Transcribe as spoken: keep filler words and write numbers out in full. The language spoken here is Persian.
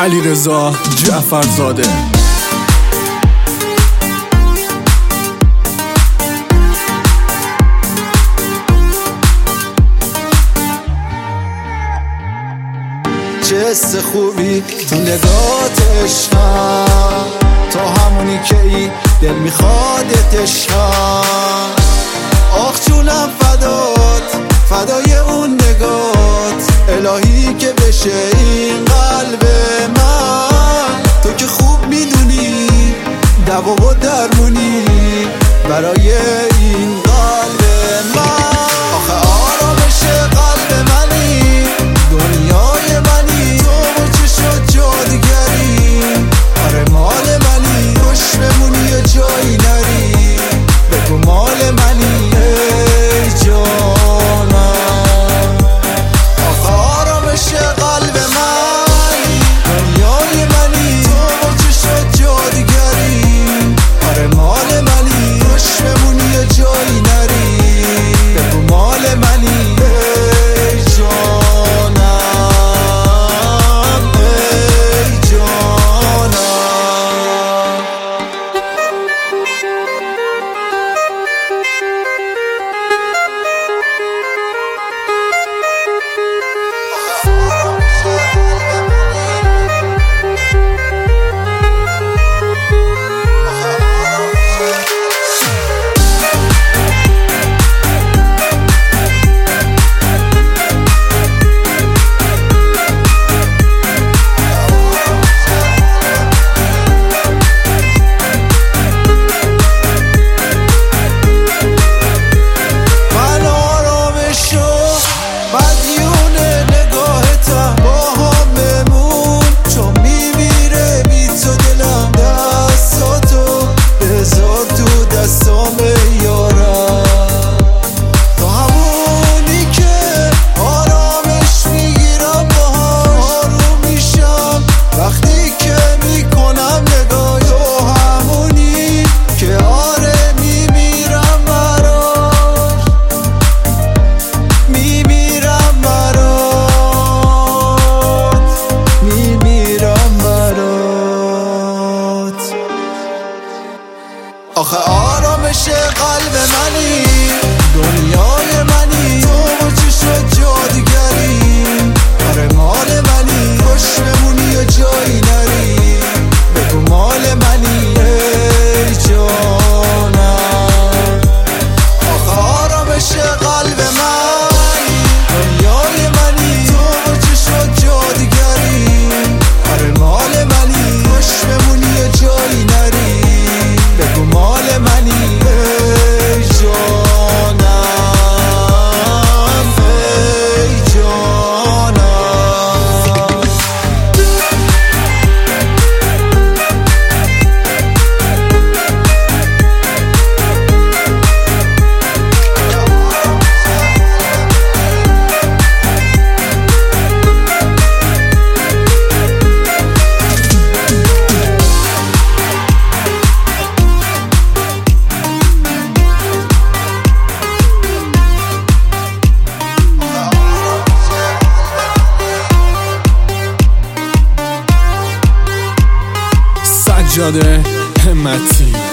علیرضا جعفرزاده. چه حس خوبی تو نگات عشقم، تو همونی که ای دل میخوادت عشقم. آخ جونم فدات، فدای اون نگات، الهی که بشه این قلب من. تو که خوب میدونی دوا و درمونی برای این قلب من. آخه آرامش قلب منی، دنیای منی، تو و چشات جادگری. آره مال منی، خوش بمونی و جایی نری، بگو مال منی ای جانم. آخه آرامش قلب منی، دنیای منی، تو و چشات جادگری. آره مال منی، خوش بمونی و جایی نری، بگو مال منی ای جانم ای جانم. آخه آرامش قلب منی، دنیای منی، تو و چشات جادگری. آره مال منی، خوش بمونی و جایی نری، بگو مال منی ای جانم. آخه آرامش قلب منی، دنیای منی، تو و چشات جادگری. آره مال منی، خوش بمونی و جایی نری، بگو مال منی ای جانم ای جانم. سجاده همتی.